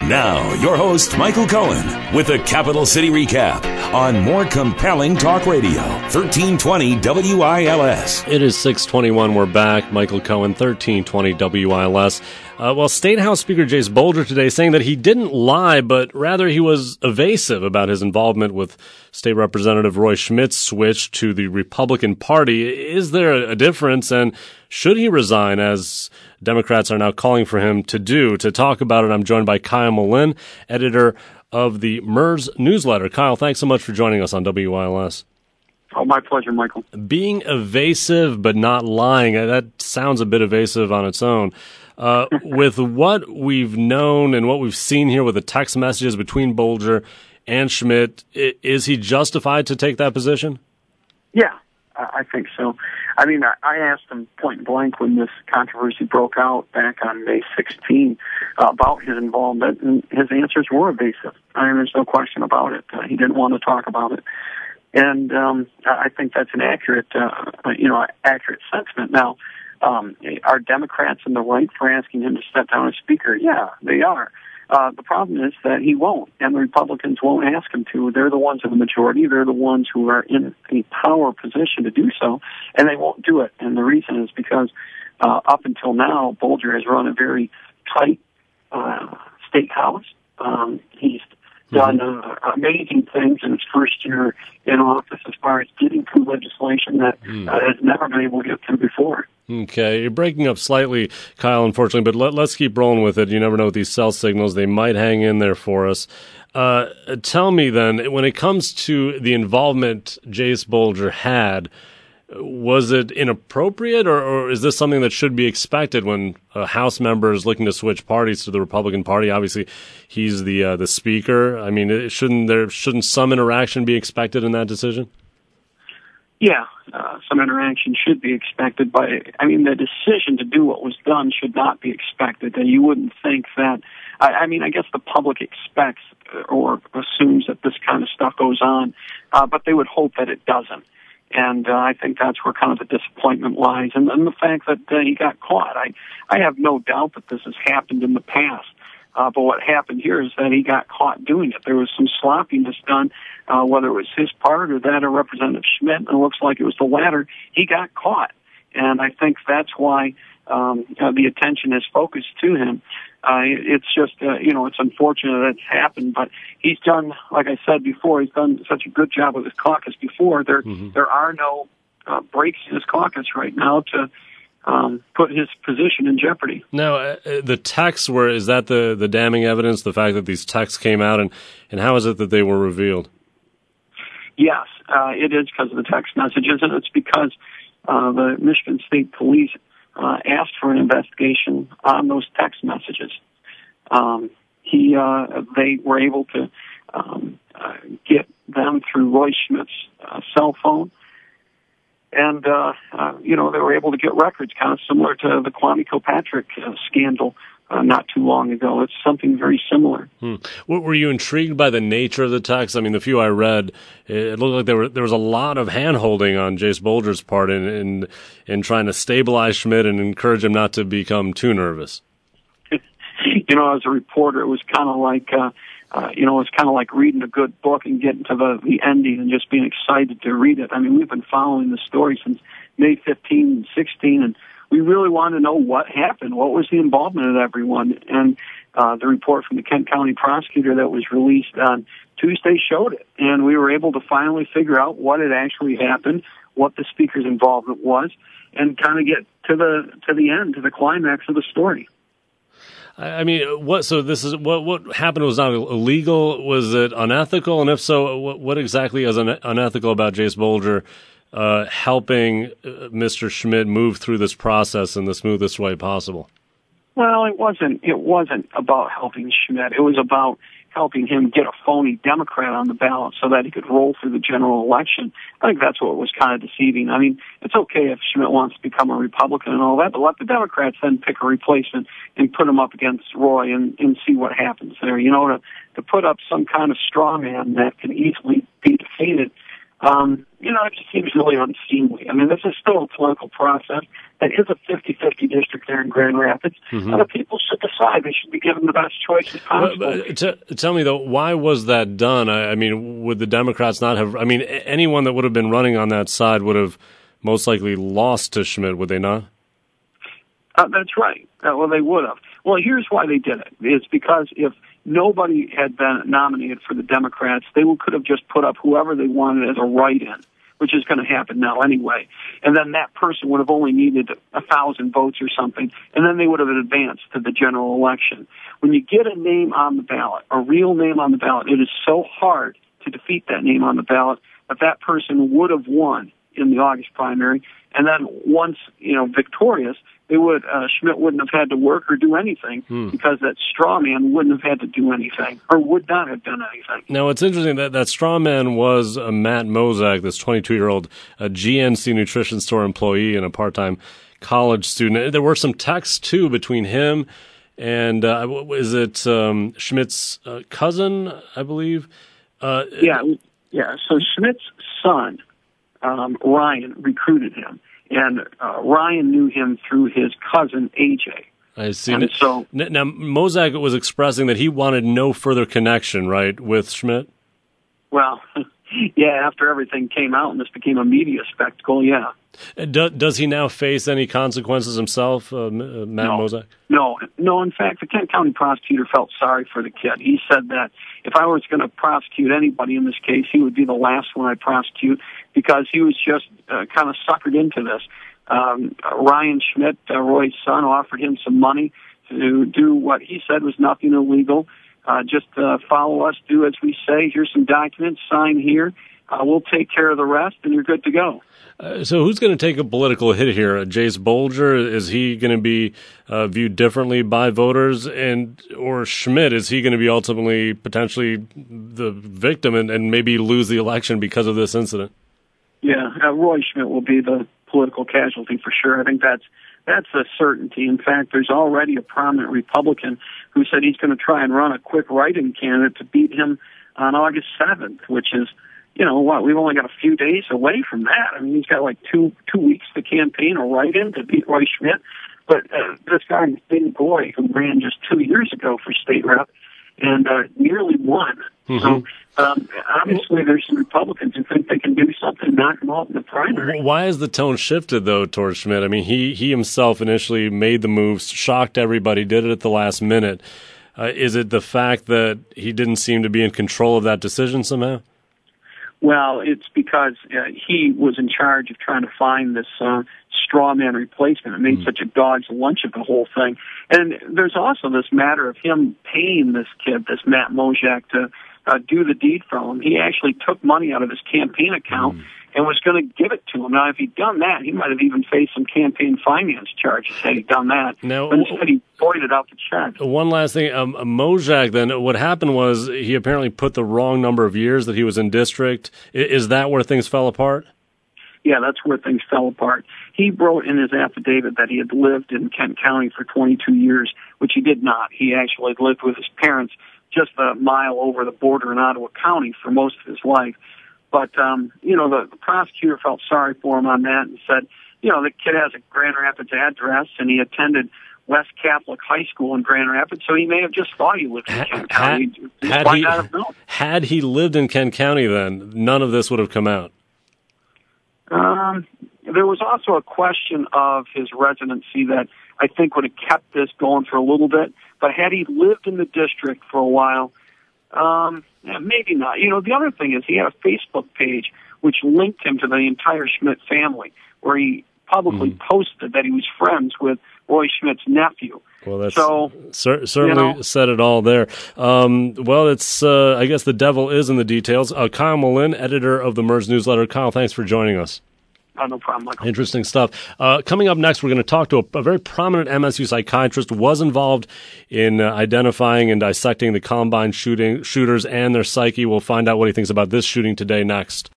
Now, your host, Michael Cohen, with a Capital City recap on more compelling talk radio, 1320 WILS. It is 6:21. We're back. Michael Cohen, 1320 WILS. State House Speaker Jase Bolger today saying that he didn't lie, but rather he was evasive about his involvement with State Representative Roy Schmidt's switch to the Republican Party. Is there a difference, and should he resign, as Democrats are now calling for him to do? To talk about it, I'm joined by Kyle Malin, editor of the MERS newsletter. Kyle, thanks so much for joining us on WILS. Oh, my pleasure, Michael. Being evasive but not lying, that sounds a bit evasive on its own. With what we've known and what we've seen here with the text messages between Bolger and Schmidt, is he justified to take that position? Yeah, I think so. I mean, I asked him point blank when this controversy broke out back on May 16 about his involvement, and his answers were evasive. I mean, there's no question about it. He didn't want to talk about it. And I think that's an accurate sentiment. Now, are Democrats in the right for asking him to step down as Speaker? Yeah, they are. The problem is that he won't, and the Republicans won't ask him to. They're the ones in the majority. They're the ones who are in a power position to do so, and they won't do it. And the reason is because up until now, Bolger has run a very tight state house. He's done amazing things in his first year in office as far as getting through legislation that has never been able to get through before. Okay, you're breaking up slightly, Kyle, unfortunately, but let's keep rolling with it. You never know with these cell signals. They might hang in there for us. Tell me then, when it comes to the involvement Jase Bolger had, was it inappropriate, or is this something that should be expected when a House member is looking to switch parties to the Republican Party? Obviously, he's the Speaker. I mean, shouldn't some interaction be expected in that decision? Yeah, some interaction should be expected, but I mean, the decision to do what was done should not be expected. And you wouldn't think that. I guess the public expects or assumes that this kind of stuff goes on, but they would hope that it doesn't. And I think that's where kind of the disappointment lies. And the fact that he got caught. I have no doubt that this has happened in the past. But what happened here is that he got caught doing it. There was some sloppiness done, whether it was his part or that of Representative Schmidt. And it looks like it was the latter. He got caught. And I think that's why the attention is focused to him. It's just, it's unfortunate that it's happened, but he's done, like I said before, he's done such a good job with his caucus before. There are no breaks in his caucus right now to put his position in jeopardy. Now, the texts is that the damning evidence, the fact that these texts came out, and how is it that they were revealed? Yes, it is because of the text messages, and it's because the Michigan State Police asked for an investigation on those text messages. They were able to get them through Roy Schmidt's cell phone, and they were able to get records kind of similar to the Kwame Kilpatrick scandal not too long ago. It's something very similar. Were you intrigued by the nature of the text? I mean, the few I read, it looked like there was a lot of hand-holding on Jase Bolger's part in trying to stabilize Schmidt and encourage him not to become too nervous. As a reporter, it was kind of like it's kind of like reading a good book and getting to the ending and just being excited to read it. I mean, we've been following the story since May 15 and 16, and we really wanted to know what happened. What was the involvement of everyone? And the report from the Kent County prosecutor that was released on Tuesday showed it. And we were able to finally figure out what had actually happened, what the speaker's involvement was, and kind of get to the end, to the climax of the story. I mean, what happened was not illegal? Was it unethical? And if so, what exactly is unethical about Jase Bolger helping Mr. Schmidt move through this process in the smoothest way possible? Well, it wasn't about helping Schmidt. It was about helping him get a phony Democrat on the ballot so that he could roll through the general election. I think that's what was kind of deceiving. I mean, it's okay if Schmidt wants to become a Republican and all that, but let the Democrats then pick a replacement and put him up against Roy and see what happens there. To put up some kind of straw man that can easily be defeated, it just seems really unseemly. I mean, this is still a political process. That is a 50-50 district there in Grand Rapids. Other people should decide. They should be given the best choices possible. Tell me, though, why was that done? I mean, would the Democrats not have... I mean, anyone that would have been running on that side would have most likely lost to Schmidt, would they not? That's right. Well, they would have. Well, here's why they did it. It's because if nobody had been nominated for the Democrats, they could have just put up whoever they wanted as a write-in, which is going to happen now anyway. And then that person would have only needed 1,000 votes or something, and then they would have advanced to the general election. When you get a name on the ballot, a real name on the ballot, it is so hard to defeat that name on the ballot that person would have won in the August primary. And then once, victorious, Schmidt wouldn't have had to work or do anything because that straw man wouldn't have had to do anything or would not have done anything. Now, it's interesting that straw man was Matt Mozak, this 22-year-old GNC nutrition store employee and a part-time college student. There were some texts, too, between him and, is it Schmidt's cousin, I believe? Yeah. So Schmidt's son, Ryan, recruited him. And Ryan knew him through his cousin, AJ. I see. And so, now, Mozak was expressing that he wanted no further connection, right, with Schmidt? Well, yeah, after everything came out and this became a media spectacle, yeah. Does he now face any consequences himself, Matt Mozak? No. In fact, the Kent County prosecutor felt sorry for the kid. He said that if I was going to prosecute anybody in this case, he would be the last one I'd prosecute because he was just kind of suckered into this. Ryan Schmidt, Roy's son, offered him some money to do what he said was nothing illegal. Just follow us, do as we say. Here's some documents, sign here. We'll take care of the rest, and you're good to go. So who's going to take a political hit here? Jase Bolger, is he going to be viewed differently by voters? Or Schmidt, is he going to be ultimately potentially the victim and maybe lose the election because of this incident? Yeah, Roy Schmidt will be the political casualty for sure. I think that's a certainty. In fact, there's already a prominent Republican who said he's going to try and run a quick write-in candidate to beat him on August 7th, which is, we've only got a few days away from that. I mean, he's got like two weeks to campaign or write-in to beat Roy Schmidt. But this guy, Big Boy, who ran just 2 years ago for state rep and nearly won. So obviously there's some Republicans who think they can do something, knock him out in the primary. Why has the tone shifted, though, towards Schmidt? I mean, he himself initially made the moves, shocked everybody, did it at the last minute. Is it the fact that he didn't seem to be in control of that decision somehow? Well, it's because he was in charge of trying to find this straw man replacement. It made such a dog's lunch of the whole thing. And there's also this matter of him paying this kid, this Matt Mozak, to do the deed for him. He actually took money out of his campaign account and was going to give it to him. Now, if he'd done that, he might have even faced some campaign finance charges had he done that. Now, but instead, he voided out the check. One last thing. Mozak, then, what happened was he apparently put the wrong number of years that he was in district. Is that where things fell apart? Yeah, that's where things fell apart. He wrote in his affidavit that he had lived in Kent County for 22 years, which he did not. He actually lived with his parents just a mile over the border in Ottawa County for most of his life. But, the prosecutor felt sorry for him on that and said, the kid has a Grand Rapids address and he attended West Catholic High School in Grand Rapids, so he may have just thought he lived in Kent County. Had he lived in Kent County then, none of this would have come out. There was also a question of his residency that I think would have kept this going for a little bit. But had he lived in the district for a while, maybe not. The other thing is he had a Facebook page which linked him to the entire Schmidt family, where he publicly posted that he was friends with Roy Schmidt's nephew. Well, that's certainly said it all there. It's I guess the devil is in the details. Kyle Malin, editor of the MERS newsletter. Kyle, thanks for joining us. No problem, Michael. Interesting stuff. Coming up next, we're going to talk to a very prominent MSU psychiatrist who was involved in identifying and dissecting the Columbine shooters and their psyche. We'll find out what he thinks about this shooting today next.